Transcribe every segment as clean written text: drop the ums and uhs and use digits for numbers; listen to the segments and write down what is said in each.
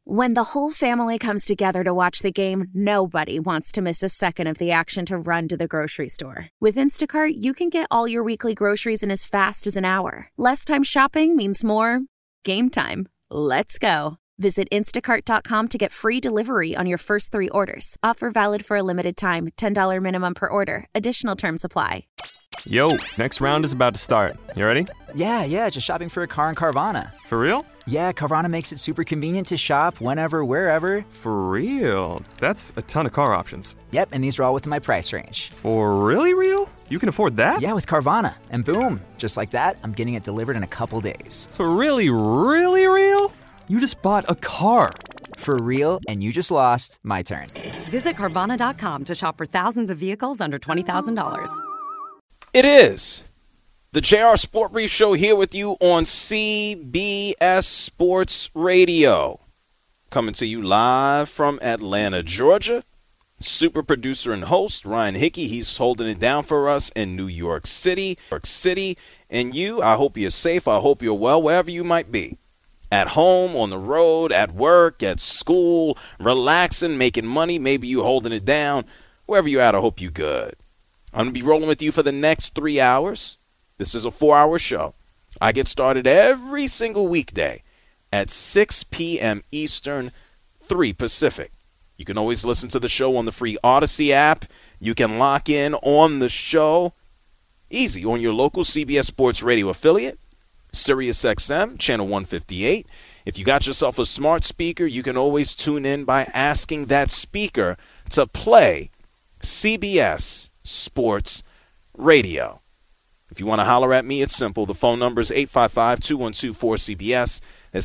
When the whole family comes together to watch the game, nobody wants to miss a second of the action to run to the grocery store. With Instacart, you can get all your weekly groceries in as fast as an hour. Less time shopping means more game time. Let's go. Visit instacart.com to get free delivery on your first 3 orders. Offer valid for a limited time. $10 minimum per order. Additional terms apply. Yo, next round is about to start. You ready? Yeah, just shopping for a car in Carvana. For real? Yeah, Carvana makes it super convenient to shop whenever, wherever. For real? That's a ton of car options. Yep, and these are all within my price range. For really real? You can afford that? Yeah, with Carvana. And boom, just like that, I'm getting it delivered in a couple days. For really, really real? You just bought a car. For real, and you just lost my turn. Visit Carvana.com to shop for thousands of vehicles under $20,000. It is the JR Sport Brief Show here with you on CBS Sports Radio. Coming to you live from Atlanta, Georgia. Super producer and host Ryan Hickey. He's holding it down for us in New York City. And you, I hope you're safe. I hope you're well, wherever you might be. At home, on the road, at work, at school, relaxing, making money. Maybe you holding it down. Wherever you're at, I hope you're good. I'm going to be rolling with you for the next 3 hours. This is a 4-hour show. I get started every single weekday at 6 p.m. Eastern, 3 Pacific. You can always listen to the show on the free Odyssey app. You can lock in on the show easy on your local CBS Sports Radio affiliate, SiriusXM, channel 158. If you got yourself a smart speaker, you can always tune in by asking that speaker to play CBS Sports Radio. If you want to holler at me, it's simple. The phone number is 855-212-4CBS. That's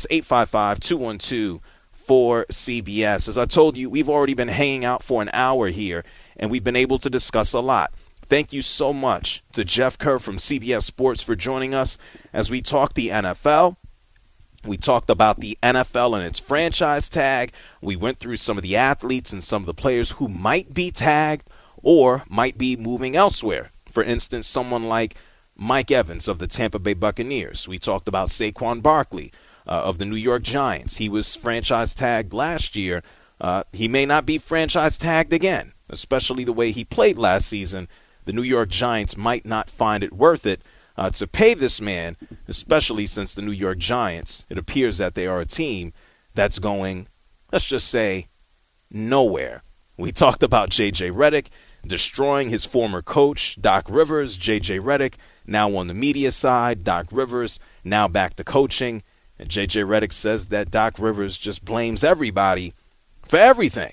855-212-4CBS. As I told you, we've already been hanging out for an hour here, and we've been able to discuss a lot. Thank you so much to Jeff Kerr from CBS Sports for joining us as we talk the NFL. We talked about the NFL and its franchise tag. We went through some of the athletes and some of the players who might be tagged or might be moving elsewhere. For instance, someone like Mike Evans of the Tampa Bay Buccaneers. We talked about Saquon Barkley of the New York Giants. He was franchise tagged last year. He may not be franchise tagged again, especially the way he played last season. The New York Giants might not find it worth it to pay this man, especially since the New York Giants, it appears that they are a team that's going, let's just say, nowhere. We talked about J.J. Redick destroying his former coach, Doc Rivers. J.J. Redick now on the media side. Doc Rivers now back to coaching. And J.J. Redick says that Doc Rivers just blames everybody for everything.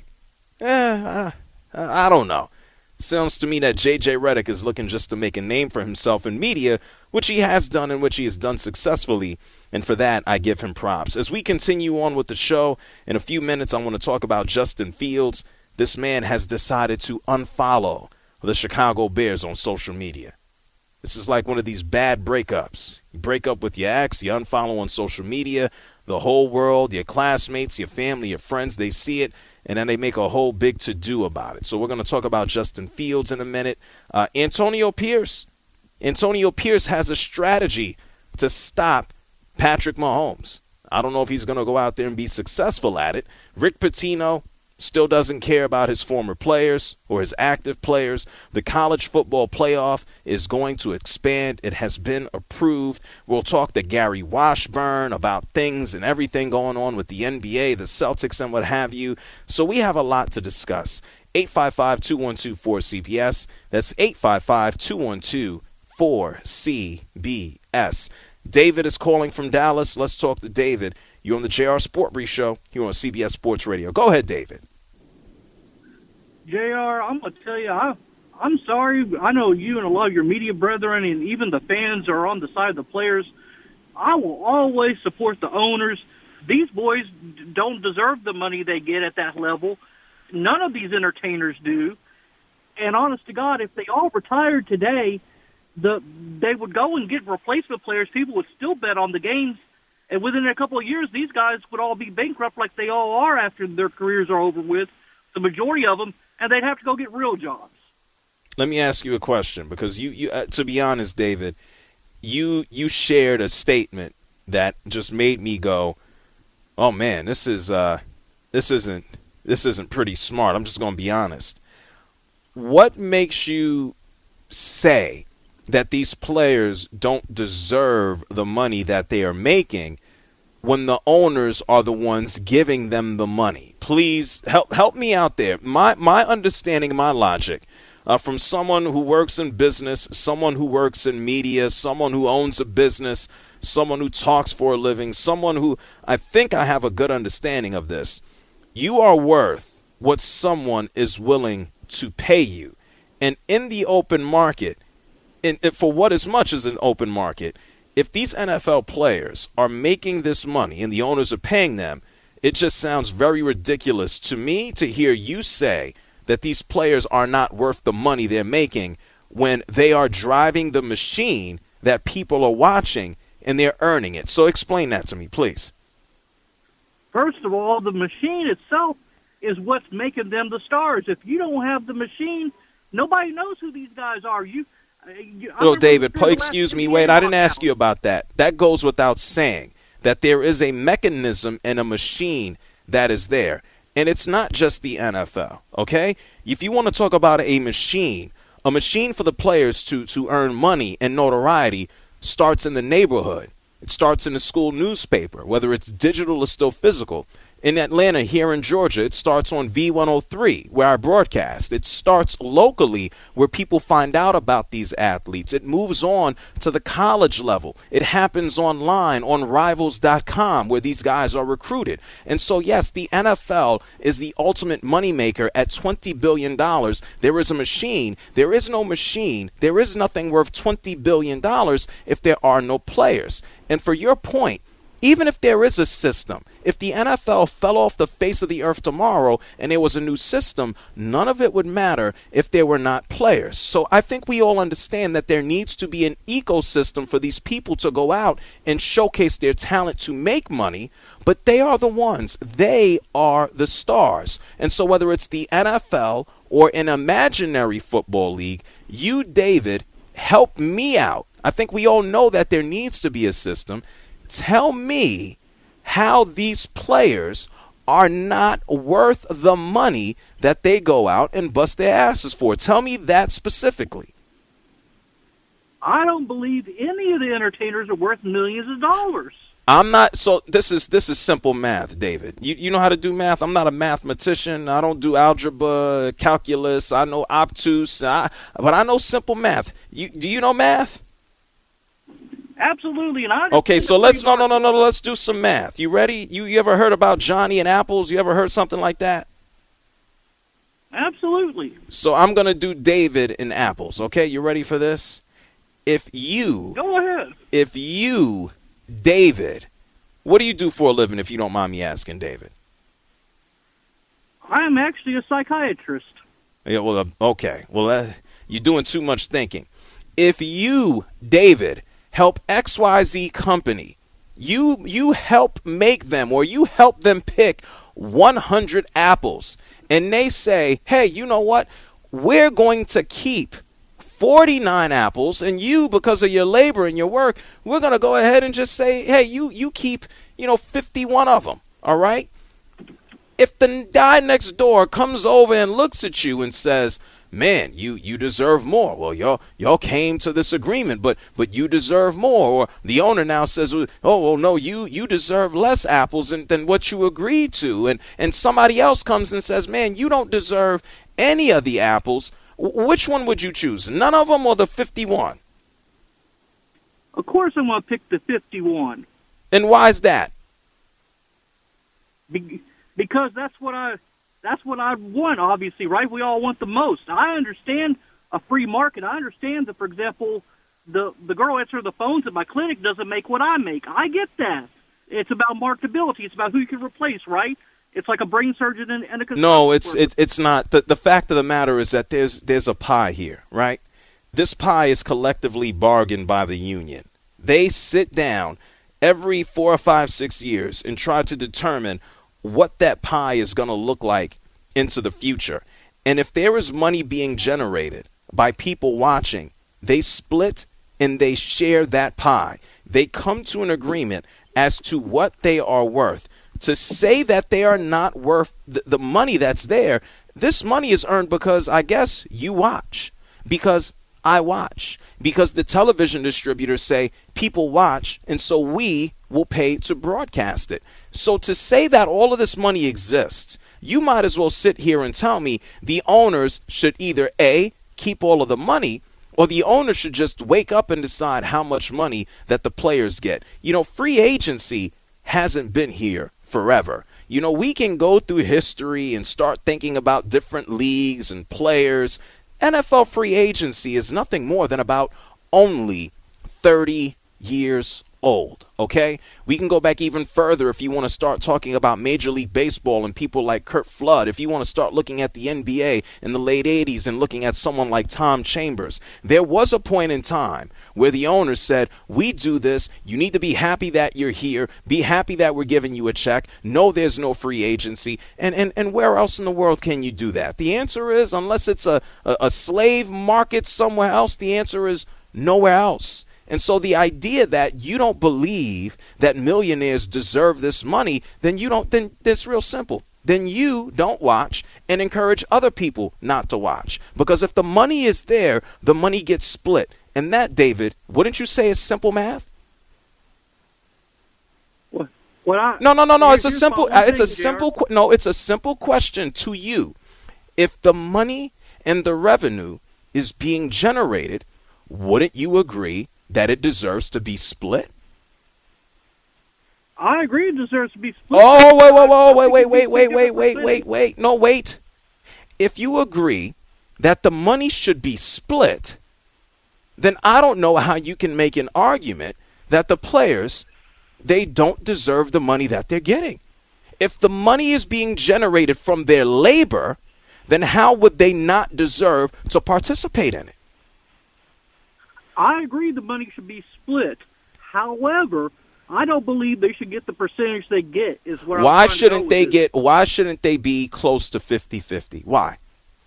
I don't know. Sounds to me that J.J. Redick is looking just to make a name for himself in media, which he has done and which he has done successfully, and for that I give him props. As we continue on with the show, in a few minutes I want to talk about Justin Fields. This man has decided to unfollow the Chicago Bears on social media. This is like one of these bad breakups. You break up with your ex, you unfollow on social media, the whole world, your classmates, your family, your friends, they see it, and then they make a whole big to-do about it. So we're going to talk about Justin Fields in a minute. Antonio Pierce. Antonio Pierce has a strategy to stop Patrick Mahomes. I don't know if he's going to go out there and be successful at it. Rick Pitino still doesn't care about his former players or his active players. The college football playoff is going to expand. It has been approved. We'll talk to Gary Washburn about things and everything going on with the NBA, the Celtics, and what have you. So we have a lot to discuss. 855-212-4CBS. That's 855-212-4CBS. David is calling from Dallas. Let's talk to David. You're on the JR Sport Brief Show here on CBS Sports Radio. Go ahead, David. JR, I'm going to tell you, I'm sorry. I know you and a lot of your media brethren and even the fans are on the side of the players. I will always support the owners. These boys don't deserve the money they get at that level. None of these entertainers do. And honest to God, if they all retired today, they would go and get replacement players. People would still bet on the games. And within a couple of years, these guys would all be bankrupt like they all are after their careers are over with, the majority of them, and they'd have to go get real jobs. Let me ask you a question, because you to be honest, David, you shared a statement that just made me go, oh, man, this is this isn't pretty smart. I'm just going to be honest. What makes you say that these players don't deserve the money that they are making when the owners are the ones giving them the money? Please help me out there. My understanding, my logic, from someone who works in business, someone who works in media, someone who owns a business, someone who talks for a living, someone who I think I have a good understanding of this. You are worth what someone is willing to pay you. And in the open market, and for what as much as an open market, if these NFL players are making this money and the owners are paying them, it just sounds very ridiculous to me to hear you say that these players are not worth the money they're making when they are driving the machine that people are watching and they're earning it. So explain that to me, please. First of all, the machine itself is what's making them the stars. If you don't have the machine, nobody knows who these guys are. Well, David, excuse me. Wait, I didn't ask you about that. That goes without saying that there is a mechanism and a machine that is there. And it's not just the NFL, okay? If you want to talk about a machine for the players to earn money and notoriety starts in the neighborhood. It starts in the school newspaper, whether it's digital or still physical. In Atlanta, here in Georgia, it starts on V103, where I broadcast. It starts locally, where people find out about these athletes. It moves on to the college level. It happens online on Rivals.com, where these guys are recruited. And so, yes, the NFL is the ultimate moneymaker at $20 billion. There is a machine. There is no machine. There is nothing worth $20 billion if there are no players. And for your point, even if there is a system, if the NFL fell off the face of the earth tomorrow and there was a new system, none of it would matter if there were not players. So I think we all understand that there needs to be an ecosystem for these people to go out and showcase their talent to make money, but they are the ones. They are the stars. And so whether it's the NFL or an imaginary football league, you, David, help me out. I think we all know that there needs to be a system. Tell me how these players are not worth the money that they go out and bust their asses for. Tell me that specifically. I don't believe any of the entertainers are worth millions of dollars. I'm not. So this is simple math, David. You know how to do math. I'm not a mathematician. I don't do algebra, calculus. I know obtuse, but I know simple math. Do you know math? Absolutely, and I okay. So let's let's do some math. You ready? You ever heard about Johnny and apples? You ever heard something like that? Absolutely. So I'm gonna do David and apples. Okay, you ready for this? Go ahead. If you, David, what do you do for a living? If you don't mind me asking, David. I am actually a psychiatrist. Yeah. Well, okay. Well, you're doing too much thinking. If you, David, help XYZ company, you help make them or you help them pick 100 apples, and they say, hey, you know what? We're going to keep 49 apples, and you, because of your labor and your work, we're going to go ahead and just say, hey, you keep, 51 of them, all right? If the guy next door comes over and looks at you and says, man, you deserve more. Well, y'all came to this agreement, but you deserve more. Or the owner now says, oh, well, no, you deserve less apples than what you agreed to. And somebody else comes and says, man, you don't deserve any of the apples. Which one would you choose? None of them or the 51? Of course I'm going to pick the 51. And why is that? Because that's what I want, obviously, right? We all want the most. I understand a free market. I understand that, for example, the girl answering the phones at my clinic doesn't make what I make. I get that. It's about marketability. It's about who you can replace, right? It's like a brain surgeon and a consultant. No, it's not. The fact of the matter is that there's a pie here, right? This pie is collectively bargained by the union. They sit down every 4 or 5, 6 years and try to determine what that pie is going to look like into the future. And if there is money being generated by people watching, they split and they share that pie. They come to an agreement as to what they are worth. to say that they are not worth the money that's there. This money is earned because I guess you watch, because I watch, because the television distributors say people watch, and so we will pay to broadcast it. So to say that all of this money exists, you might as well sit here and tell me the owners should either A, keep all of the money, or the owners should just wake up and decide how much money that the players get. You know, free agency hasn't been here forever. You know, we can go through history and start thinking about different leagues and players. NFL free agency is nothing more than about only 30 years old, okay? We can go back even further if you want to start talking about Major League Baseball and people like Curt Flood. If you want to start looking at the NBA in the late 80s and looking at someone like Tom Chambers. There was a point in time where the owners said, we do this. You need to be happy that you're here. Be happy that we're giving you a check. No, there's no free agency. And where else in the world can you do that? The answer is, unless it's a slave market somewhere else, the answer is nowhere else. And so the idea that you don't believe that millionaires deserve this money, then it's real simple. Then you don't watch and encourage other people not to watch. Because if the money is there, the money gets split. And that, David, wouldn't you say is simple math? No. It's a simple question to you. If the money and the revenue is being generated, wouldn't you agree that it deserves to be split? I agree it deserves to be split. Wait. No, wait. If you agree that the money should be split, then I don't know how you can make an argument that the players, they don't deserve the money that they're getting. If the money is being generated from their labor, then how would they not deserve to participate in it? I agree the money should be split. However, I don't believe they should get the percentage they get. Why shouldn't they be close to 50-50? Why?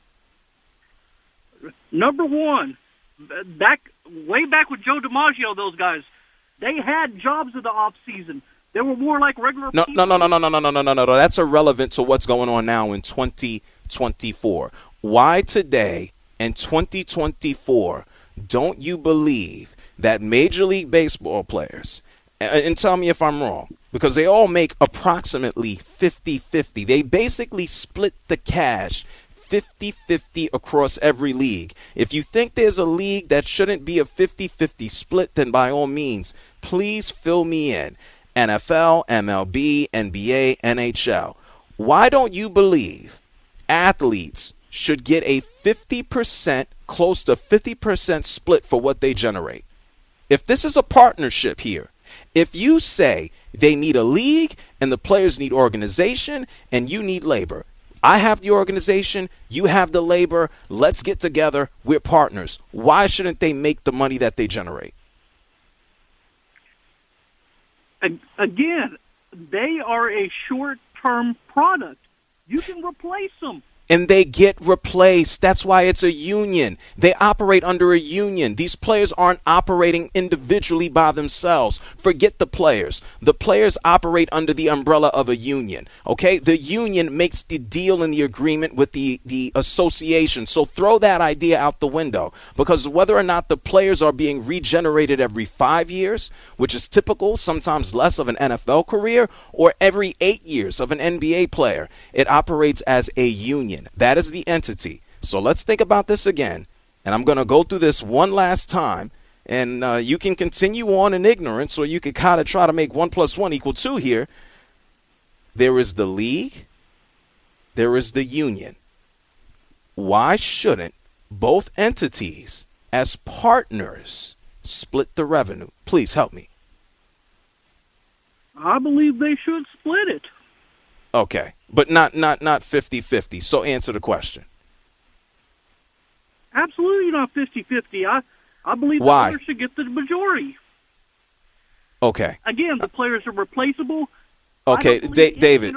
Number one, way back with Joe DiMaggio, those guys, they had jobs in the off season. They were more like regular people. No. That's irrelevant to what's going on now in 2024. Why today in 2024 don't you believe that Major League Baseball players, and tell me if I'm wrong, because they all make approximately 50-50. They basically split the cash 50-50 across every league. If you think there's a league that shouldn't be a 50-50 split, then by all means, please fill me in. NFL, MLB, NBA, NHL. Why don't you believe athletes should get a 50%, close to 50% split for what they generate? If this is a partnership here, if you say they need a league and the players need organization and you need labor, I have the organization, you have the labor, let's get together, we're partners. Why shouldn't they make the money that they generate? Again, they are a short-term product. You can replace them. And they get replaced. That's why it's a union. They operate under a union. These players aren't operating individually by themselves. Forget the players. The players operate under the umbrella of a union. Okay? The union makes the deal and the agreement with the association. So throw that idea out the window. Because whether or not the players are being regenerated every 5 years, which is typical, sometimes less of an NFL career, or every 8 years of an NBA player, it operates as a union. That is the entity. So let's think about this again. And I'm going to go through this one last time. And you can continue on in ignorance, or you can kind of try to make 1 + 1 = 2 here. There is the league. There is the union. Why shouldn't both entities, as partners, split the revenue? Please help me. I believe they should split it. Okay, but not 50-50. So answer the question. Absolutely not 50-50. I believe the owners should get the majority. Okay. Again, the players are replaceable. Okay, David,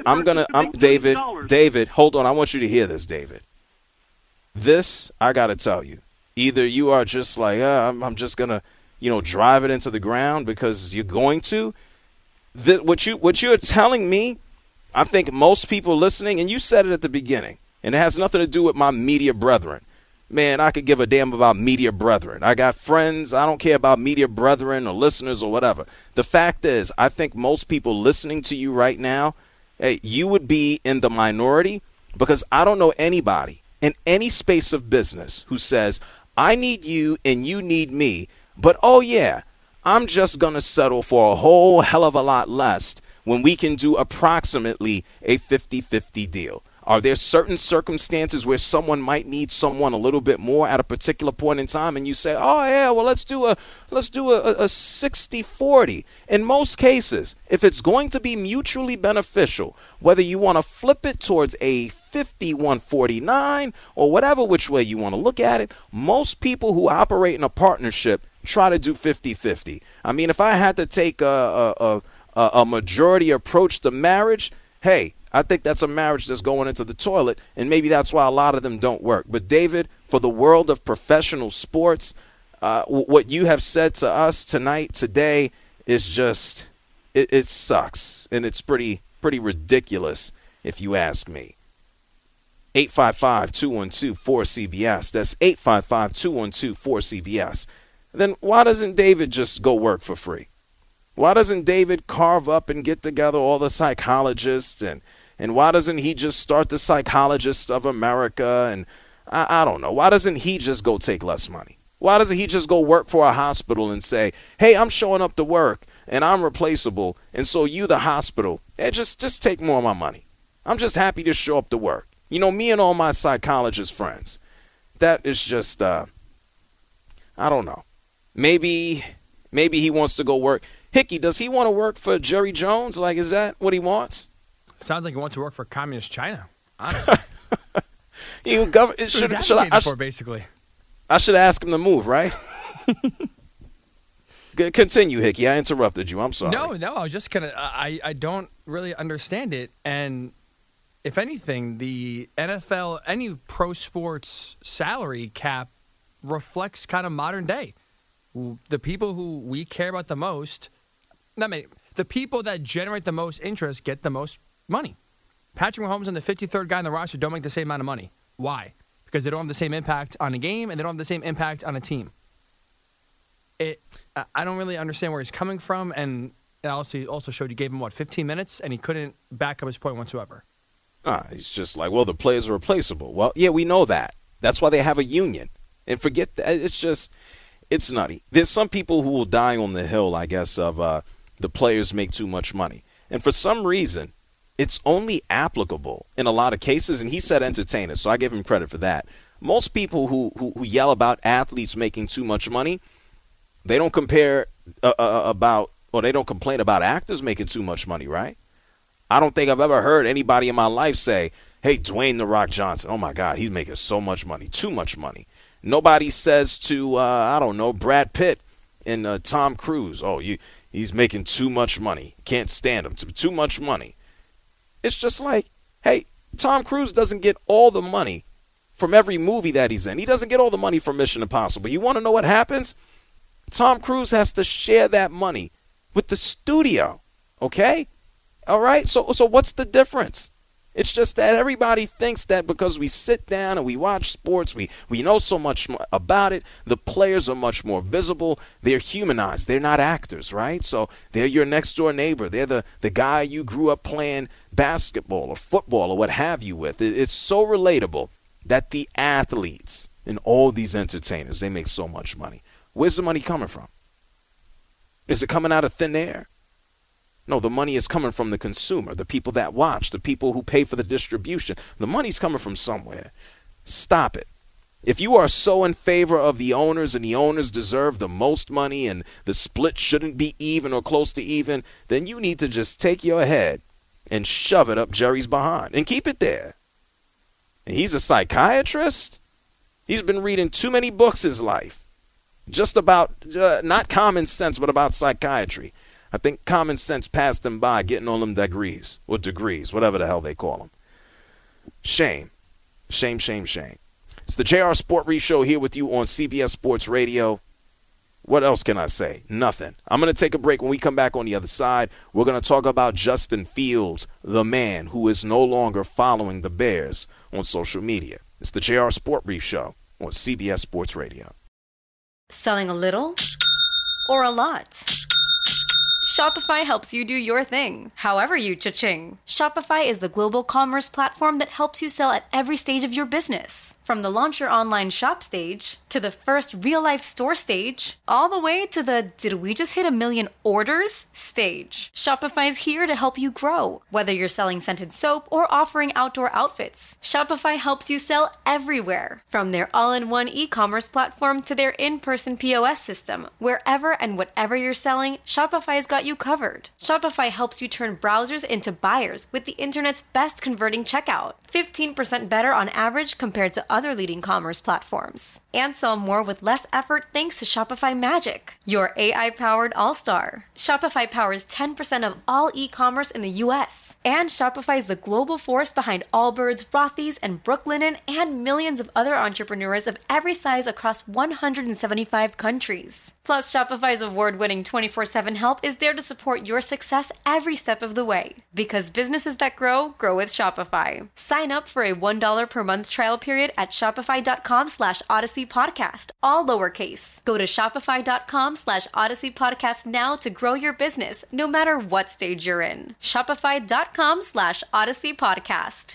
hold on. I want you to hear this, David. This, I got to tell you, either you are just like, I'm just going to, drive it into the ground because you're going to. what you're telling me, I think most people listening, and you said it at the beginning, and it has nothing to do with my media brethren. Man, I could give a damn about media brethren. I got friends. I don't care about media brethren or listeners or whatever. The fact is, I think most people listening to you right now, hey, you would be in the minority, because I don't know anybody in any space of business who says, I need you and you need me, but oh yeah, I'm just going to settle for a whole hell of a lot less when we can do approximately a 50-50 deal. Are there certain circumstances where someone might need someone a little bit more at a particular point in time, and you say, oh yeah, well let's do a 60-40. In most cases, if it's going to be mutually beneficial, whether you want to flip it towards a 51-49 or whatever which way you want to look at it, most people who operate in a partnership try to do 50-50. I mean, if I had to take a majority approach to marriage, hey, I think that's a marriage that's going into the toilet, and maybe that's why a lot of them don't work. But, David, for the world of professional sports, what you have said to us today, is just it sucks, and it's pretty ridiculous if you ask me. 855-212-4CBS. That's 855-212-4CBS. Then why doesn't David just go work for free? Why doesn't David carve up and get together all the psychologists, and why doesn't he just start the Psychologists of America? And I don't know. Why doesn't he just go take less money? Why doesn't he just go work for a hospital and say, hey, I'm showing up to work and I'm replaceable, and so you, the hospital, just take more of my money. I'm just happy to show up to work. You know, me and all my psychologist friends, that is just, I don't know. Maybe he wants to go work. Hickey, does he want to work for Jerry Jones? Like, is that what he wants? Sounds like he wants to work for Communist China, honestly. Basically. I should ask him to move, right? Continue, Hickey. I interrupted you. I'm sorry. No, I was just I don't really understand it. And if anything, the NFL, any pro sports salary cap reflects kind of modern day. The people who we care about the most, the people that generate the most interest get the most money. Patrick Mahomes and the 53rd guy on the roster don't make the same amount of money. Why? Because they don't have the same impact on a game, and they don't have the same impact on a team. I don't really understand where he's coming from, and it also showed you gave him, 15 minutes, and he couldn't back up his point whatsoever. He's just like, well, the players are replaceable. Well, yeah, we know that. That's why they have a union. And forget that. It's nutty. There's some people who will die on the hill, I guess, of the players make too much money. And for some reason, it's only applicable in a lot of cases. And he said entertainers, so I give him credit for that. Most people who yell about athletes making too much money, they don't they don't complain about actors making too much money, right? I don't think I've ever heard anybody in my life say, hey, Dwayne "The Rock" Johnson, oh my God, he's making so much money, too much money. Nobody says to, Brad Pitt and Tom Cruise, oh, he's making too much money. Can't stand him. Too much money. It's just like, hey, Tom Cruise doesn't get all the money from every movie that he's in. He doesn't get all the money from Mission Impossible. You want to know what happens? Tom Cruise has to share that money with the studio, okay? All right? So what's the difference? It's just that everybody thinks that because we sit down and we watch sports, we know so much about it, the players are much more visible. They're humanized. They're not actors, right? So they're your next-door neighbor. They're the guy you grew up playing basketball or football or what have you with. It's so relatable that the athletes and all these entertainers, they make so much money. Where's the money coming from? Is it coming out of thin air? No, the money is coming from the consumer, the people that watch, the people who pay for the distribution. The money's coming from somewhere. Stop it. If you are so in favor of the owners and the owners deserve the most money and the split shouldn't be even or close to even, then you need to just take your head and shove it up Jerry's behind and keep it there. And he's a psychiatrist? He's been reading too many books his life. Just about, not common sense, but about psychiatry. I think common sense passed him by getting on them degrees, whatever the hell they call them. Shame. Shame, shame, shame. It's the JR Sport Brief Show here with you on CBS Sports Radio. What else can I say? Nothing. I'm going to take a break. When we come back on the other side, we're going to talk about Justin Fields, the man who is no longer following the Bears on social media. It's the JR Sport Brief Show on CBS Sports Radio. Selling a little or a lot? Shopify helps you do your thing, however you cha-ching. Shopify is the global commerce platform that helps you sell at every stage of your business. From the launch your online shop stage, to the first real-life store stage, all the way to the did we just hit 1 million orders stage. Shopify is here to help you grow. Whether you're selling scented soap or offering outdoor outfits, Shopify helps you sell everywhere. From their all-in-one e-commerce platform to their in-person POS system, wherever and whatever you're selling, Shopify's got you covered. Shopify helps you turn browsers into buyers with the internet's best converting checkout. 15% better on average compared to other leading commerce platforms. And sell more with less effort thanks to Shopify Magic, your AI-powered all-star. Shopify powers 10% of all e-commerce in the U.S. And Shopify is the global force behind Allbirds, Rothy's, and Brooklinen, and millions of other entrepreneurs of every size across 175 countries. Plus, Shopify's award-winning 24/7 help is there to support your success every step of the way. Because businesses that grow, grow with Shopify. Sign up for a $1 per month trial period at shopify.com/Odyssey Podcast, all lowercase. Go to shopify.com/Odyssey Podcast now to grow your business, no matter what stage you're in. Shopify.com/Odyssey Podcast.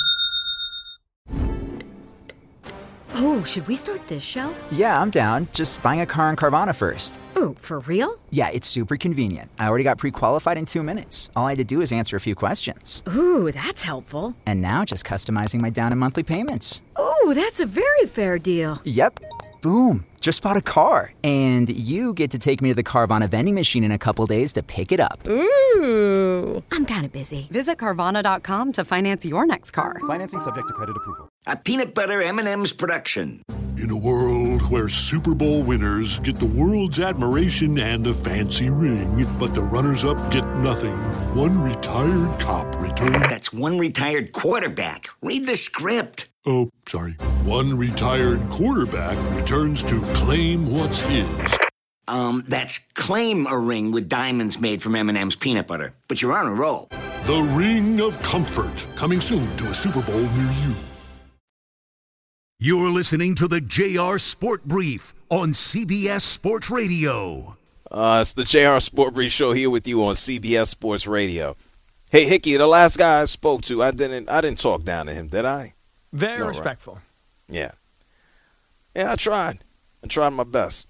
Oh, should we start this show? Yeah, I'm down. Just buying a car on Carvana first. Ooh, for real? Yeah, it's super convenient. I already got pre-qualified in 2 minutes. All I had to do is answer a few questions. Ooh, that's helpful. And now just customizing my down and monthly payments. Ooh, that's a very fair deal. Yep. Boom. Just bought a car. And you get to take me to the Carvana vending machine in a couple days to pick it up. Ooh. I'm kind of busy. Visit Carvana.com to finance your next car. Financing subject to credit approval. A peanut butter M&M's production. In a world where Super Bowl winners get the world's admiration and a fancy ring, but the runners-up get nothing, one retired cop returned... That's one retired quarterback. Read the script. Oh, sorry. One retired quarterback returns to claim what's his. That's claim a ring with diamonds made from M&M's peanut butter. But you're on a roll. The Ring of Comfort, coming soon to a Super Bowl near you. You're listening to the JR Sport Brief on CBS Sports Radio. It's the JR Sport Brief Show here with you on CBS Sports Radio. Hey, Hickey, the last guy I spoke to, I didn't talk down to him, did I? Very respectful. Right. Yeah, I tried. I tried my best.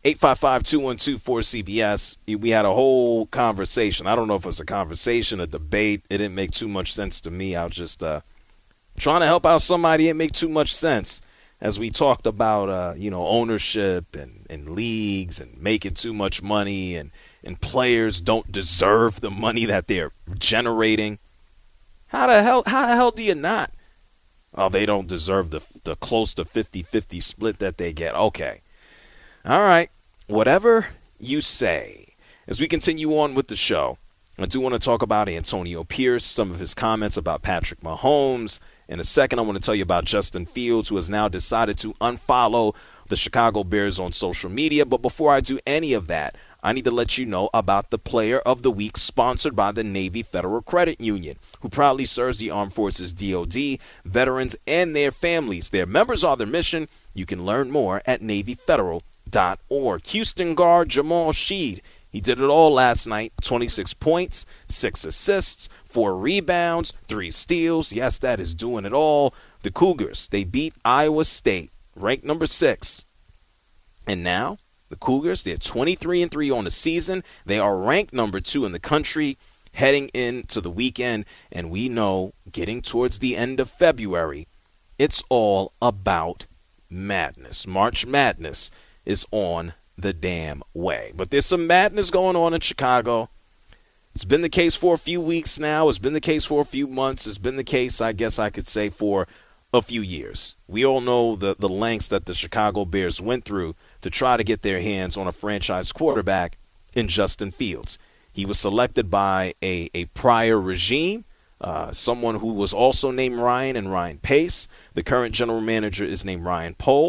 855-212-4CBS. We had a whole conversation. I don't know if it's a conversation, a debate. It didn't make too much sense to me. I was just trying to help out somebody. It didn't make too much sense as we talked about, ownership and leagues and making too much money and players don't deserve the money that they're generating. How the hell do you not? Oh, they don't deserve the close to 50-50 split that they get. Okay. All right. Whatever you say. As we continue on with the show, I do want to talk about Antonio Pierce, some of his comments about Patrick Mahomes. In a second, I want to tell you about Justin Fields, who has now decided to unfollow the Chicago Bears on social media. But before I do any of that, I need to let you know about the Player of the Week sponsored by the Navy Federal Credit Union, who proudly serves the Armed Forces DoD, veterans, and their families. Their members are their mission. You can learn more at NavyFederal.org. Houston guard Jamal Sheed. He did it all last night. 26 points, 6 assists, 4 rebounds, 3 steals. Yes, that is doing it all. The Cougars, they beat Iowa State, ranked number 6. And now, the Cougars, they're 23-3 on the season. They are ranked number 2 in the country heading into the weekend. And we know, getting towards the end of February, it's all about madness. March Madness is on the damn way. But there's some madness going on in Chicago. It's been the case for a few weeks now. It's been the case for a few months. It's been the case, I guess I could say, for a few years. We all know the lengths that the Chicago Bears went through to try to get their hands on a franchise quarterback in Justin Fields. He was selected by a prior regime, someone who was also named Ryan and Ryan Pace. The current general manager is named Ryan Poles.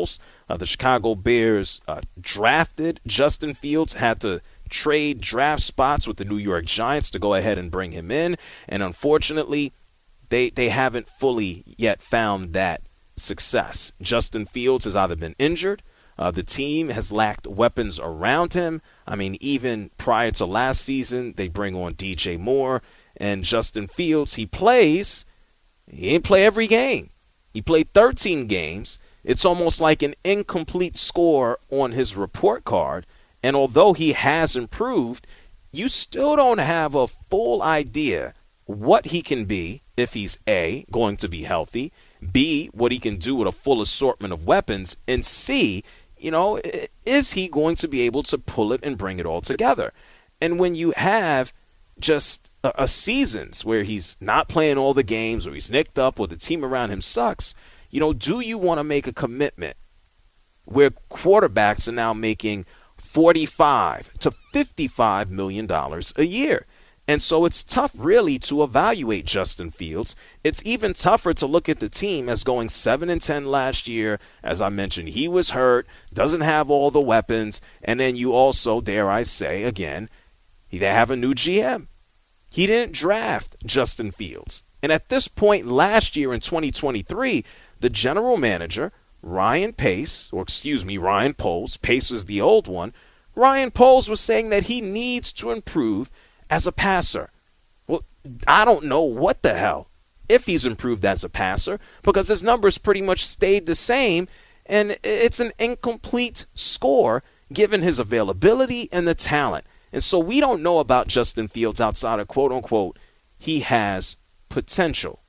The Chicago Bears drafted Justin Fields, had to trade draft spots with the New York Giants to go ahead and bring him in. And unfortunately, they haven't fully yet found that success. Justin Fields has either been injured, the team has lacked weapons around him. I mean, even prior to last season, they bring on DJ Moore, and Justin Fields, he didn't play every game. He played 13 games. It's almost like an incomplete score on his report card. And although he has improved, you still don't have a full idea what he can be if he's A, going to be healthy, B, what he can do with a full assortment of weapons, and C, is he going to be able to pull it and bring it all together? And when you have just a seasons where he's not playing all the games, or he's nicked up, or the team around him sucks, do you want to make a commitment where quarterbacks are now making $45 to $55 million a year? And so it's tough really to evaluate Justin Fields. It's even tougher to look at the team as going 7-10 last year. As I mentioned, he was hurt, doesn't have all the weapons, and then you also, dare I say again, they have a new GM. He didn't draft Justin Fields. And at this point last year in 2023, the general manager, Ryan Poles, Pace is the old one, Ryan Poles was saying that he needs to improve as a passer. Well, I don't know what the hell if he's improved as a passer, because his numbers pretty much stayed the same, and it's an incomplete score given his availability and the talent. And so we don't know about Justin Fields outside of quote-unquote he has potential.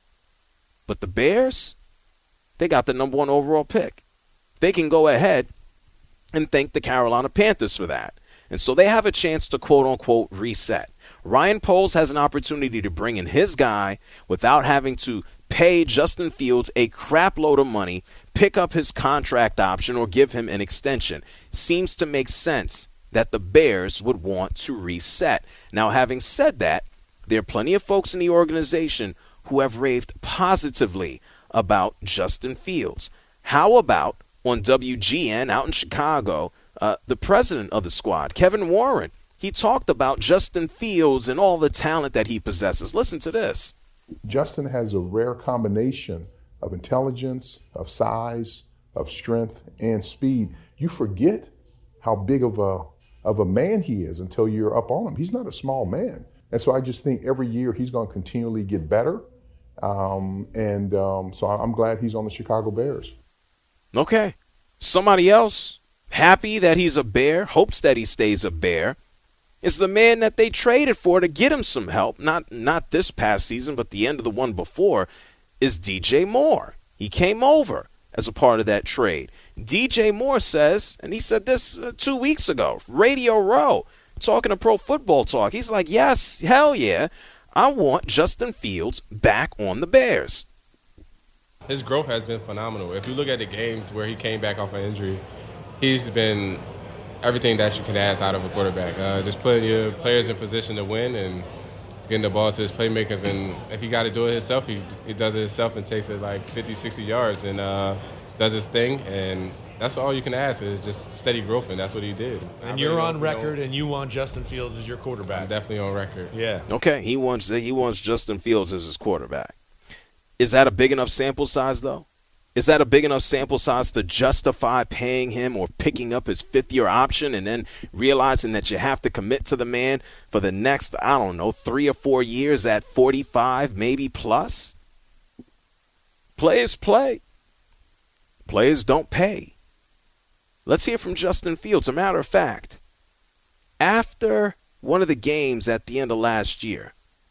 But the Bears, they got the number 1 overall pick. They can go ahead and thank the Carolina Panthers for that. And so they have a chance to quote-unquote reset. Ryan Poles has an opportunity to bring in his guy without having to pay Justin Fields a crap load of money, pick up his contract option, or give him an extension. Seems to make sense that the Bears would want to reset. Now, having said that, there are plenty of folks in the organization who have raved positively about Justin Fields. How about on WGN out in Chicago, the president of the squad, Kevin Warren, he talked about Justin Fields and all the talent that he possesses. Listen to this. Justin has a rare combination of intelligence, of size, of strength, and speed. You forget how big of a man he is until you're up on him. He's not a small man. And so I just think every year he's going to continually get better. So I'm glad he's on the Chicago Bears. Okay. Somebody else happy that he's a Bear, hopes that he stays a Bear, is the man that they traded for to get him some help, not this past season, but the end of the one before, is DJ Moore. He came over as a part of that trade. DJ Moore says, and he said this 2 weeks ago, Radio Row, talking to Pro Football Talk. He's like, yes, hell yeah, I want Justin Fields back on the Bears. His growth has been phenomenal. If you look at the games where he came back off an injury, he's been everything that you can ask out of a quarterback. Just putting your players in position to win and getting the ball to his playmakers. And if he got to do it himself, he does it himself and takes it like 50, 60 yards and does his thing. And that's all you can ask is just steady growth, and that's what he did. And you're on record, and you want Justin Fields as your quarterback. I'm definitely on record. Yeah. Okay, he wants Justin Fields as his quarterback. Is that a big enough sample size, though? Is that a big enough sample size to justify paying him or picking up his fifth-year option and then realizing that you have to commit to the man for the next, 3 or 4 years at 45, maybe plus? Players play. Players don't pay. Let's hear from Justin Fields. A matter of fact, after one of the games at the end of last year,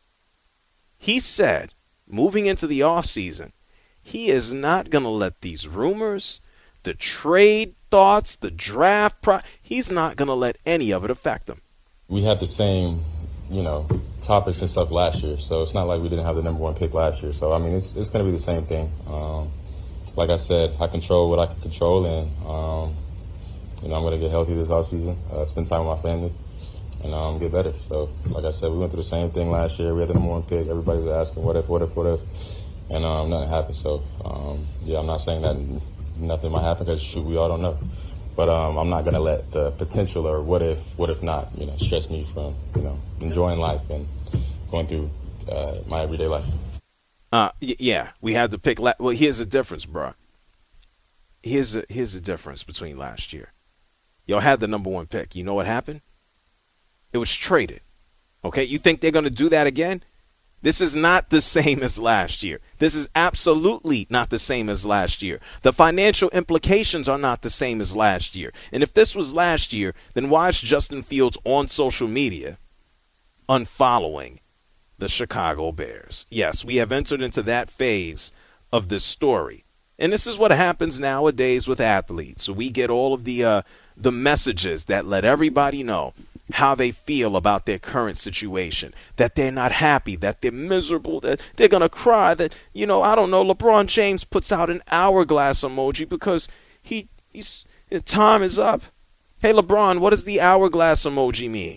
he said, moving into the offseason, he is not going to let these rumors, the trade thoughts, the draft, he's not going to let any of it affect him. We had the same, topics and stuff last year, so it's not like we didn't have the number 1 pick last year. So, it's going to be the same thing. Like I said, I control what I can control, and, I'm going to get healthy this offseason, spend time with my family, and get better. So, like I said, we went through the same thing last year. We had the number 1 pick. Everybody was asking, what if? And nothing happened. So, I'm not saying that nothing might happen because, shoot, we all don't know. But I'm not going to let the potential or what if not, stress me from, enjoying life and going through my everyday life. Yeah, we had to pick. Well, here's the difference, bro. Here's the difference between last year. Y'all had the number 1 pick. You know what happened? It was traded. Okay, you think they're going to do that again? This is not the same as last year. This is absolutely not the same as last year. The financial implications are not the same as last year. And if this was last year, then why is Justin Fields on social media unfollowing the Chicago Bears? Yes, we have entered into that phase of this story. And this is what happens nowadays with athletes. So we get all of the messages that let everybody know how they feel about their current situation, that they're not happy, that they're miserable, that they're going to cry, that, I don't know, LeBron James puts out an hourglass emoji because he's time is up. Hey, LeBron, what does the hourglass emoji mean?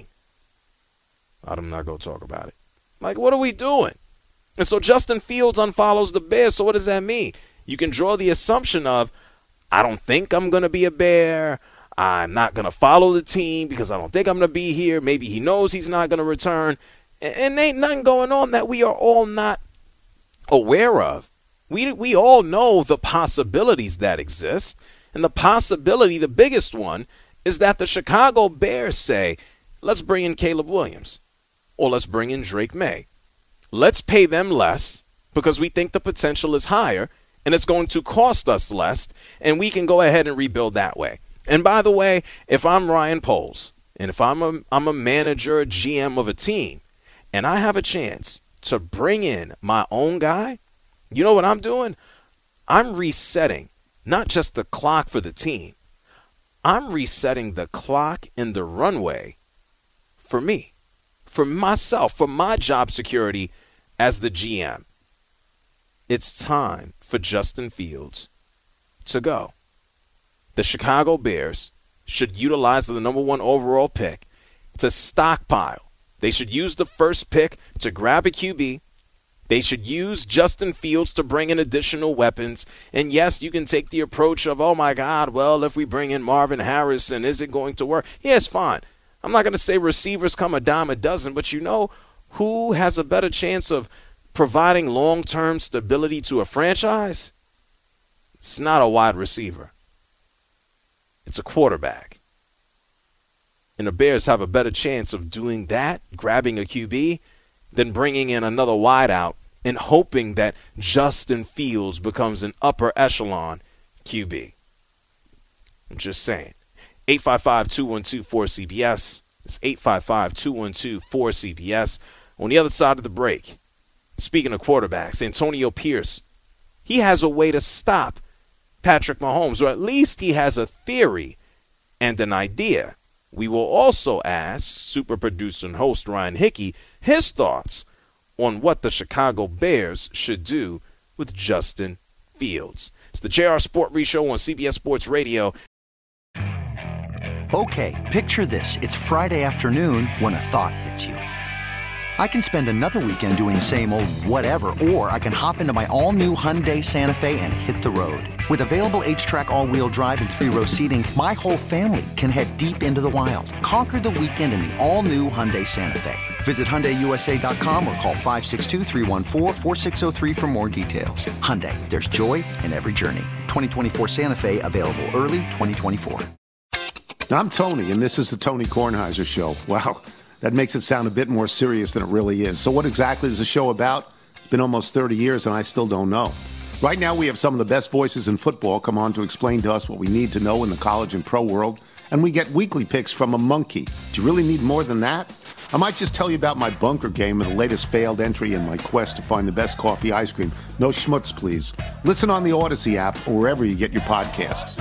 I'm not going to talk about it. Like, what are we doing? And so Justin Fields unfollows the Bears, so what does that mean? You can draw the assumption of, I don't think I'm going to be a Bear. I'm not going to follow the team because I don't think I'm going to be here. Maybe he knows he's not going to return. And ain't nothing going on that we are all not aware of. We all know the possibilities that exist. And the possibility, the biggest one, is that the Chicago Bears say, let's bring in Caleb Williams. Or let's bring in Drake May. Let's pay them less because we think the potential is higher and it's going to cost us less, and we can go ahead and rebuild that way. And by the way, if I'm Ryan Poles, and if I'm a manager, a GM of a team, and I have a chance to bring in my own guy, you know what I'm doing? I'm resetting not just the clock for the team. I'm resetting the clock in the runway for me, for myself, for my job security as the GM. It's time for Justin Fields to go. The Chicago Bears should utilize the number 1 overall pick to stockpile. They should use the first pick to grab a QB. They should use Justin Fields to bring in additional weapons. And yes, you can take the approach of, oh my God, well, if we bring in Marvin Harrison, is it going to work? Yeah, it's fine. I'm not going to say receivers come a dime a dozen, but you know who has a better chance of providing long-term stability to a franchise? It's not a wide receiver. It's a quarterback. And the Bears have a better chance of doing that, grabbing a QB, than bringing in another wideout and hoping that Justin Fields becomes an upper echelon QB. I'm just saying. 855-212-4CBS. It's 855-212-4CBS. On the other side of the break, speaking of quarterbacks, Antonio Pierce, he has a way to stop Patrick Mahomes, or at least he has a theory and an idea. We will also ask super producer and host Ryan Hickey his thoughts on what the Chicago Bears should do with Justin Fields. It's the JR Sport Brief Show on CBS Sports Radio. Okay, picture this. It's Friday afternoon when a thought hits you. I can spend another weekend doing the same old whatever, or I can hop into my all-new Hyundai Santa Fe and hit the road. With available H-Track all-wheel drive and 3-row seating, my whole family can head deep into the wild. Conquer the weekend in the all-new Hyundai Santa Fe. Visit HyundaiUSA.com or call 562-314-4603 for more details. Hyundai, there's joy in every journey. 2024 Santa Fe, available early 2024. I'm Tony, and this is the Tony Kornheiser Show. Wow. That makes it sound a bit more serious than it really is. So what exactly is the show about? It's been almost 30 years, and I still don't know. Right now, we have some of the best voices in football come on to explain to us what we need to know in the college and pro world, and we get weekly picks from a monkey. Do you really need more than that? I might just tell you about my bunker game and the latest failed entry in my quest to find the best coffee ice cream. No schmutz, please. Listen on the Odyssey app or wherever you get your podcasts.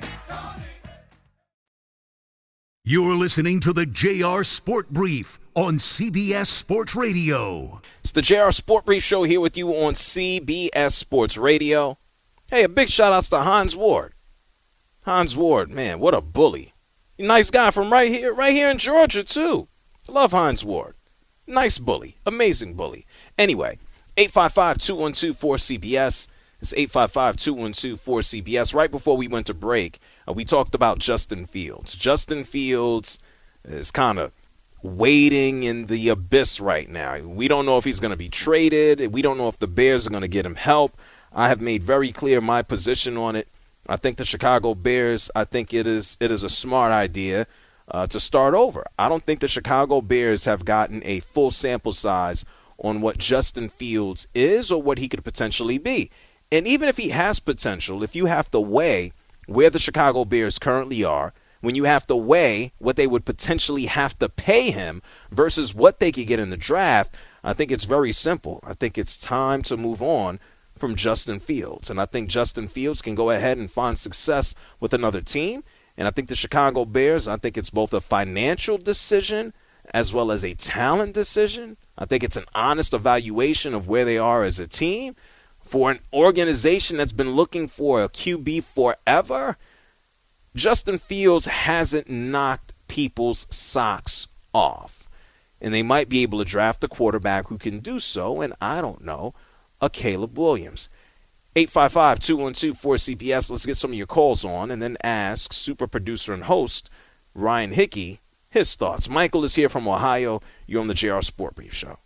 You're listening to the JR Sport Brief on CBS Sports Radio. It's the JR Sport Brief Show here with you on CBS Sports Radio. Hey, a big shout outs to Hines Ward. Hines Ward, man, what a bully. Nice guy from right here in Georgia, too. Love Hines Ward. Nice bully. Amazing bully. Anyway, 855-212-4CBS. It's 855-212-4CBS. Right before we went to break, we talked about Justin Fields. Justin Fields is kind of waiting in the abyss right now. We don't know if he's going to be traded. We don't know if the Bears are going to get him help. I have made very clear my position on it. I think the Chicago Bears, I think it is a smart idea to start over. I don't think the Chicago Bears have gotten a full sample size on what Justin Fields is or what he could potentially be. And even if he has potential, if you have to weigh where the Chicago Bears currently are, when you have to weigh what they would potentially have to pay him versus what they could get in the draft, I think it's very simple. I think it's time to move on from Justin Fields. And I think Justin Fields can go ahead and find success with another team. And I think the Chicago Bears, I think it's both a financial decision as well as a talent decision. I think it's an honest evaluation of where they are as a team. For an organization that's been looking for a QB forever, Justin Fields hasn't knocked people's socks off. And they might be able to draft a quarterback who can do so, and I don't know, a Caleb Williams. 855-212-4CBS. Let's get some of your calls on and then ask super producer and host Ryan Hickey his thoughts. Michael is here from Ohio. You're on the JR Sport Brief Show.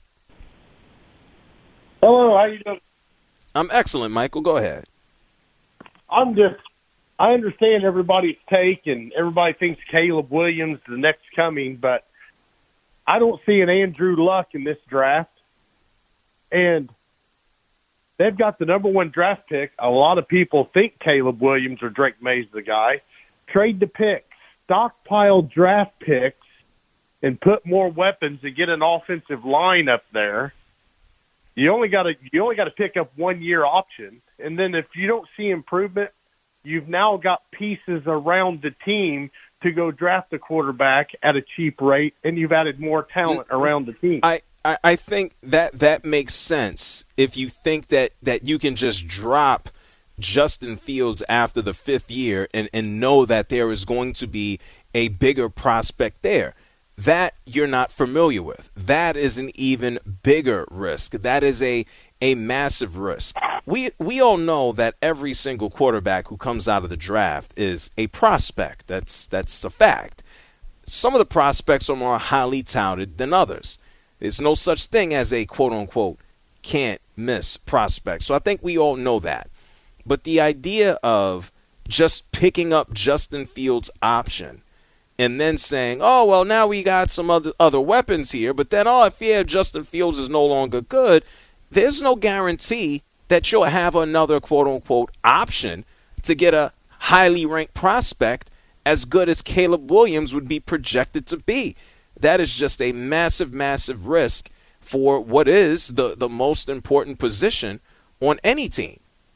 Hello, how you doing? I'm excellent, Michael. Go ahead. I understand everybody's take, and everybody thinks Caleb Williams is the next coming, but I don't see an Andrew Luck in this draft. And they've got the number one draft pick. A lot of people think Caleb Williams or Drake May's the guy. Trade the picks, stockpile draft picks, and put more weapons to get an offensive line up there. You only got to pick up 1 year option, and then if you don't see improvement, you've now got pieces around the team to go draft a quarterback at a cheap rate, and you've added more talent around the team. I think that makes sense if you think that you can just drop Justin Fields after the fifth year and know that there is going to be a bigger prospect there. That you're not familiar with. That is an even bigger risk. That is a massive risk. We all know that every single quarterback who comes out of the draft is a prospect. That's a fact. Some of the prospects are more highly touted than others. There's no such thing as a quote-unquote can't-miss prospect. So I think we all know that. But the idea of just picking up Justin Fields' option and then saying, oh, well, now we got some other weapons here, but then, Justin Fields is no longer good, there's no guarantee that you'll have another quote-unquote option to get a highly ranked prospect as good as Caleb Williams would be projected to be. That is just a massive, massive risk for what is the most important position on any team.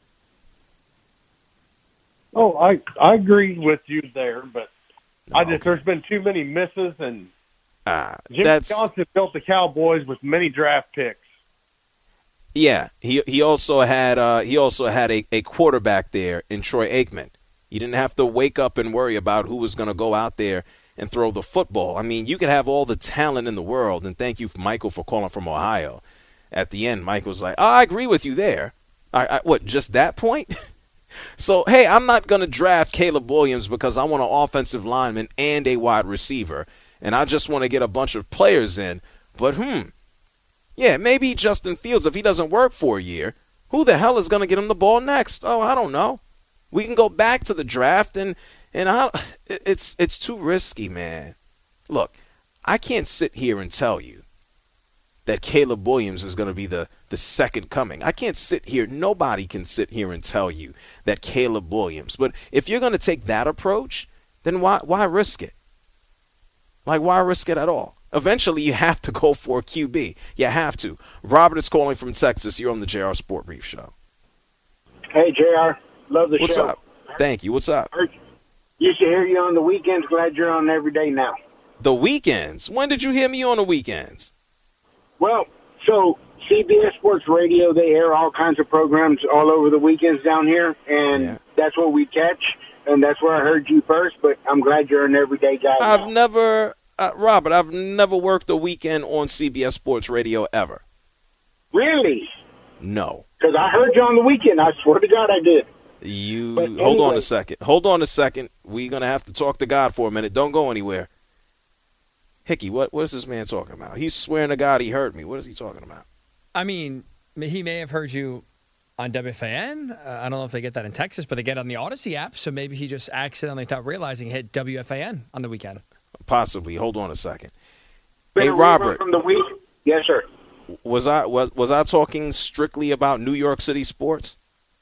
Oh, I agree with you there, but there's been too many misses, and Jimmy Johnson built the Cowboys with many draft picks. Yeah, he also had a quarterback there in Troy Aikman. You didn't have to wake up and worry about who was going to go out there and throw the football. I mean, you could have all the talent in the world, and thank you, Michael, for calling from Ohio. At the end, Michael was like, I agree with you there. What, just that point? So, hey, I'm not going to draft Caleb Williams because I want an offensive lineman and a wide receiver, and I just want to get a bunch of players in. But, yeah, maybe Justin Fields, if he doesn't work for a year, who the hell is going to get him the ball next? Oh, I don't know. We can go back to the draft, and it's too risky, man. Look, I can't sit here and tell you that Caleb Williams is going to be the second coming. I can't sit here. Nobody can sit here and tell you that Caleb Williams. But if you're going to take that approach, then why risk it? Like, why risk it at all? Eventually, you have to go for a QB. You have to. Robert is calling from Texas. You're on the JR Sport Brief Show. Hey, JR. Love the show. What's up? Thank you. What's up? Used to hear you on the weekends. Glad you're on every day now. The weekends? When did you hear me on the weekends? Well, so CBS Sports Radio, they air all kinds of programs all over the weekends down here, and that's what we catch, and that's where I heard you first, but I'm glad you're an everyday guy now. Robert, I've never worked a weekend on CBS Sports Radio ever. Really? No. Because I heard you on the weekend. I swear to God I did. Hold on a second. Hold on a second. We're going to have to talk to God for a minute. Don't go anywhere. Hickey, what is this man talking about? He's swearing to God he heard me. What is he talking about? I mean, he may have heard you on WFAN. I don't know if they get that in Texas, but they get it on the Odyssey app, so maybe he just accidentally, without realizing, hit WFAN on the weekend. Possibly. Hold on a second. Hey, Robert. From the week? Yes, sir. Was I talking strictly about New York City sports?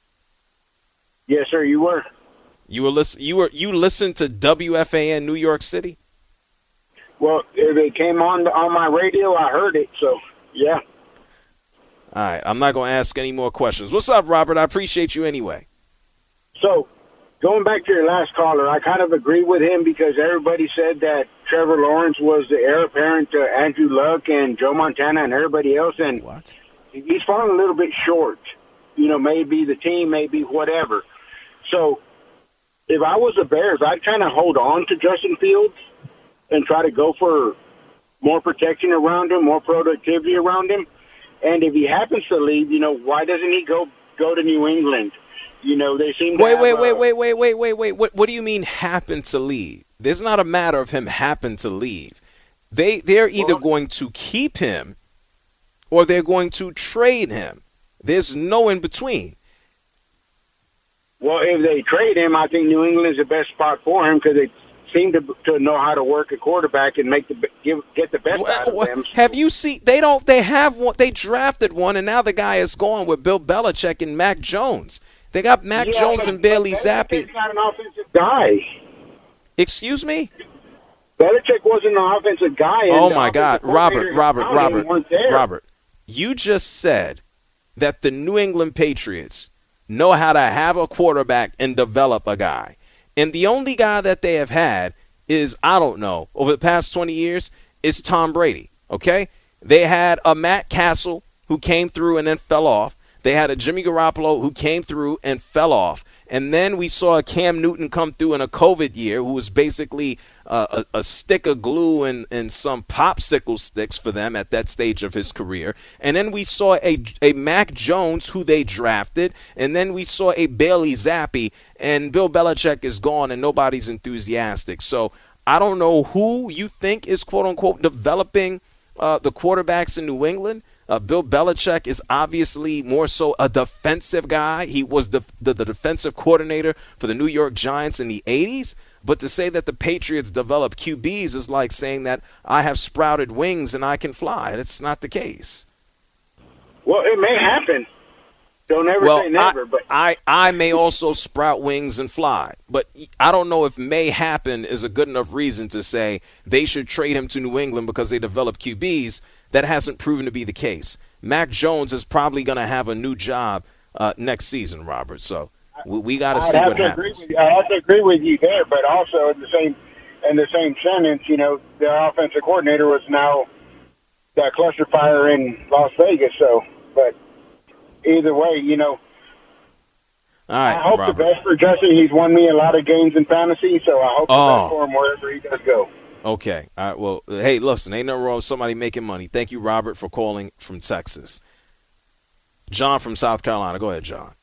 Yes, sir, you were. You listened to WFAN New York City? Well, if it came on my radio, I heard it, so yeah. All right, I'm not going to ask any more questions. What's up, Robert? I appreciate you anyway. So, going back to your last caller, I kind of agree with him because everybody said that Trevor Lawrence was the heir apparent to Andrew Luck and Joe Montana and everybody else, and he's fallen a little bit short. You know, maybe the team, maybe whatever. So, if I was the Bears, I'd kind of hold on to Justin Fields and try to go for more protection around him, more productivity around him. And if he happens to leave, you know, why doesn't he go to New England? You know, they seem to Wait. What do you mean happen to leave? There's not a matter of him happen to leave. They're either going to keep him or they're going to trade him. There's no in between. Well, if they trade him, I think New England's the best spot for him because they seem to know how to work a quarterback and get the best out of them. Have you seen? They have one. They drafted one, and now the guy is going with Bill Belichick and Mac Jones. They got Mac Jones and Bailey Zappi. Belichick's not an offensive guy. Excuse me? Belichick wasn't an offensive guy. Oh my God, Robert! You just said that the New England Patriots know how to have a quarterback and develop a guy. And the only guy that they have had is, I don't know, over the past 20 years, is Tom Brady, okay? They had a Matt Castle who came through and then fell off. They had a Jimmy Garoppolo who came through and fell off. And then we saw a Cam Newton come through in a COVID year who was basically a stick of glue and some popsicle sticks for them at that stage of his career. And then we saw a Mac Jones who they drafted. And then we saw a Bailey Zappi. And Bill Belichick is gone and nobody's enthusiastic. So I don't know who you think is, quote-unquote, developing the quarterbacks in New England. Bill Belichick is obviously more so a defensive guy. He was the defensive coordinator for the New York Giants in the 80s. But to say that the Patriots develop QBs is like saying that I have sprouted wings and I can fly. That's not the case. Well, it may happen. Don't ever say never. But I may also sprout wings and fly. But I don't know if may happen is a good enough reason to say they should trade him to New England because they develop QBs. That hasn't proven to be the case. Mac Jones is probably going to have a new job next season, Robert. So we got to see what happens. I have to agree with you there, but also in the same sentence, you know, their offensive coordinator was now that cluster fire in Las Vegas. So, but either way, you know, all right, I hope Robert. the best for Justin. He's won me a lot of games in fantasy, so I hope the best for him wherever he does go. Okay. All right. Well, hey, listen, ain't nothing wrong with somebody making money. Thank you, Robert, for calling from Texas. John from South Carolina. Go ahead, John.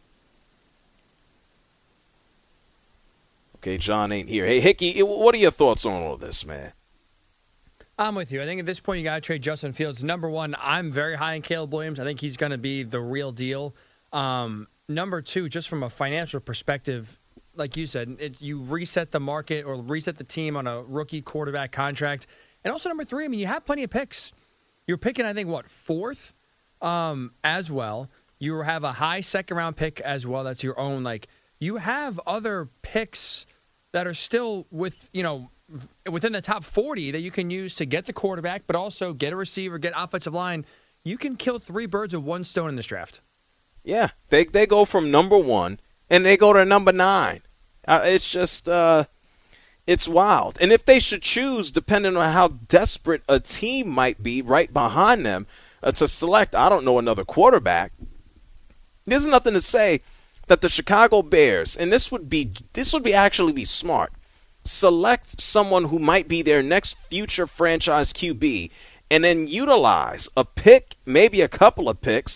Okay, John ain't here. Hey, Hickey, what are your thoughts on all this, man? I'm with you. I think at this point you got to trade Justin Fields. Number one, I'm very high on Caleb Williams. I think he's going to be the real deal. Number two, just from a financial perspective, like you said, you reset the market or reset the team on a rookie quarterback contract. And also number three, I mean, you have plenty of picks. You're picking, I think, fourth as well. You have a high second-round pick as well. That's your own. Like, you have other picks that are still within the top 40 that you can use to get the quarterback, but also get a receiver, get offensive line. You can kill three birds with one stone in this draft. Yeah, they go from number 1 and they go to number 9. It's just it's wild. And if they should choose, depending on how desperate a team might be right behind them, to select, I don't know, another quarterback, there's nothing to say that the Chicago Bears, and this would actually be smart, select someone who might be their next future franchise QB and then utilize a pick, maybe a couple of picks,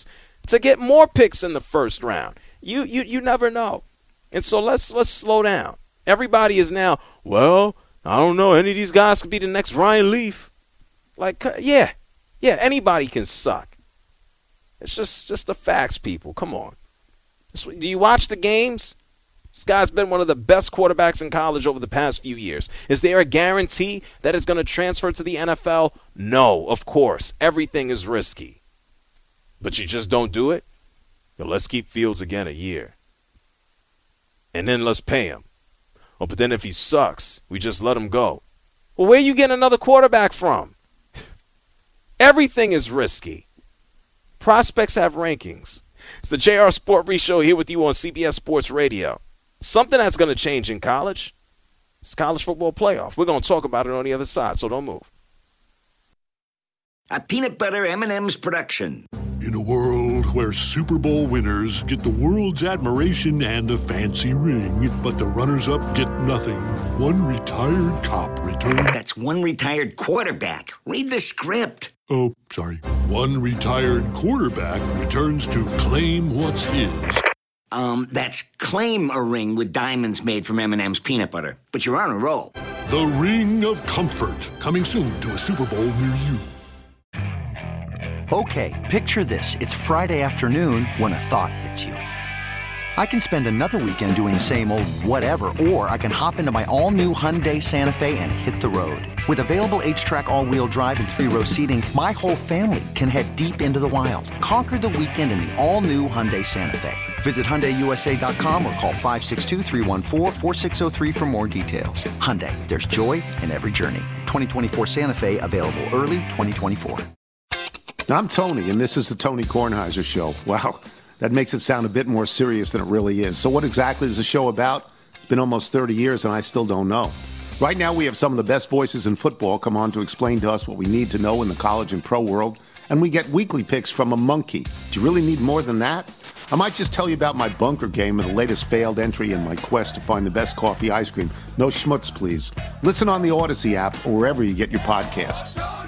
to get more picks in the first round. You never know. And so let's slow down. Everybody is now, well, I don't know, any of these guys could be the next Ryan Leaf. Like, yeah, anybody can suck. It's just the facts, people. Come on. Do you watch the games? This guy's been one of the best quarterbacks in college over the past few years. Is there a guarantee that it's going to transfer to the NFL? No, of course. Everything is risky. But you just don't do it? Yo, let's keep Fields again a year. And then let's pay him. Oh, but then if he sucks, we just let him go. Well, where you getting another quarterback from? Everything is risky. Prospects have rankings. It's the JR Sport Brief Show here with you on CBS Sports Radio. Something that's going to change in college. It's college football playoff. We're going to talk about it on the other side, so don't move. A peanut butter M&M's production. In a world where Super Bowl winners get the world's admiration and a fancy ring, but the runners-up get nothing, one retired cop returned... That's one retired quarterback. Read the script. Oh, sorry. One retired quarterback returns to claim what's his. That's claim a ring with diamonds made from M&M's peanut butter. But you're on a roll. The Ring of Comfort, coming soon to a Super Bowl near you. Okay, picture this. It's Friday afternoon when a thought hits you. I can spend another weekend doing the same old whatever, or I can hop into my all-new Hyundai Santa Fe and hit the road. With available H-Track all-wheel drive and 3-row seating, my whole family can head deep into the wild. Conquer the weekend in the all-new Hyundai Santa Fe. Visit HyundaiUSA.com or call 562-314-4603 for more details. Hyundai, there's joy in every journey. 2024 Santa Fe, available early 2024. I'm Tony, and this is the Tony Kornheiser Show. Wow, that makes it sound a bit more serious than it really is. So what exactly is the show about? It's been almost 30 years, and I still don't know. Right now, we have some of the best voices in football come on to explain to us what we need to know in the college and pro world, and we get weekly picks from a monkey. Do you really need more than that? I might just tell you about my bunker game and the latest failed entry in my quest to find the best coffee ice cream. No schmutz, please. Listen on the Odyssey app or wherever you get your podcasts.